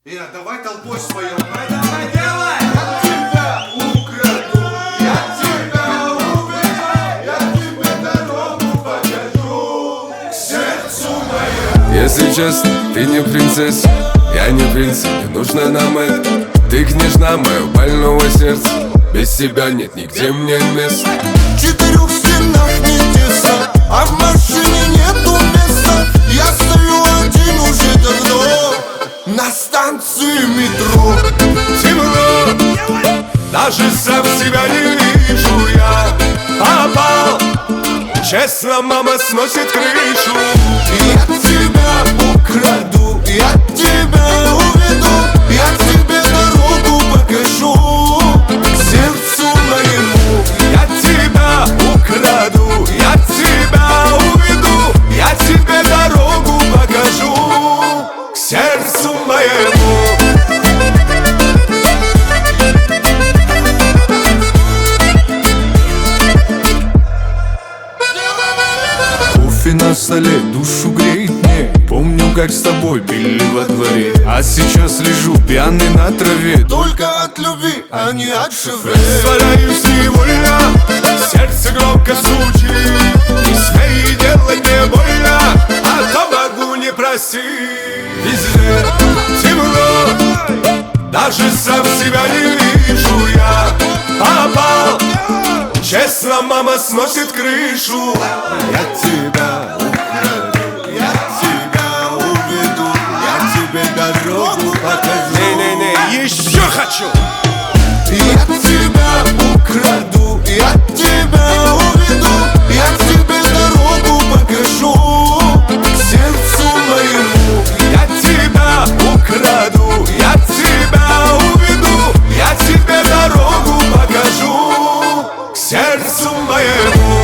Давай толпой своем. Давай, делай! Я тебя украду, я тебя уведу, я тебе дорогу покажу к сердцу моему. Если честно, ты не принцесса, я не принц, не нужно нам это. Ты княжна моего больного сердца, без тебя нет нигде мне места. В 4 стенах не тесно, а в машине нету места. Я стою один уже давно на станции метро. Темно, даже сам себя не вижу я. Попал, честно, мама сносит крышу. Я тебя украду, я тебя уведу, я тебе дорогу покажу к сердцу моему. Я тебя украду, я тебя уведу, я тебе дорогу покажу к сердцу моему. Кофе на столе душу греет мне. Помню, как с тобой пили во дворе, А сейчас лежу пьяный на траве. только от любви, а не от шевре. Сваляюсь невольно, сердце громко стучит. Не смей делать мне больно, а то могу не простить. Везде темно, даже сам себя не вижу я. Попал, честно, мама сносит крышу. Я тебя украду, я тебя уведу, я тебе дорогу покажу. Не-не-не, еще хочу. Я тебя украду, я тебя уведу, я тебе дорогу покажу к сердцу моему. Я тебя украду, я тебя уведу, я тебе дорогу покажу к сердцу моему.